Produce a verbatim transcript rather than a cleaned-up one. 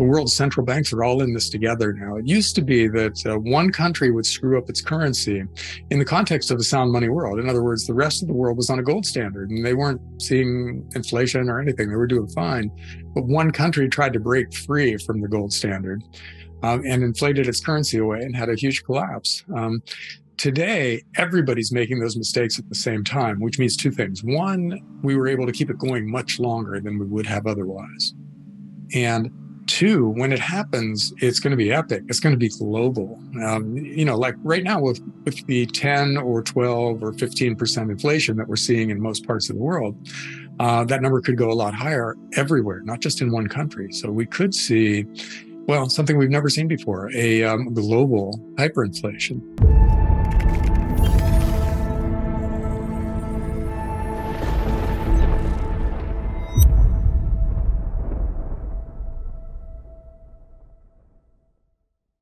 the world's central banks are all in this together now. It used to be that uh, one country would screw up its currency in the context of a sound money world. In other words, the rest of the world was on a gold standard and they weren't seeing inflation or anything. They were doing fine. But one country tried to break free from the gold standard um, and inflated its currency away and had a huge collapse. Um, Today, everybody's making those mistakes at the same time, which means two things. One, we were able to keep it going much longer than we would have otherwise. And two, when it happens, it's going to be epic. It's going to be global. Um, you know, like right now with, with the ten or twelve or fifteen percent inflation that we're seeing in most parts of the world, uh, that number could go a lot higher everywhere, not just in one country. So we could see, well, something we've never seen before, a um, global hyperinflation.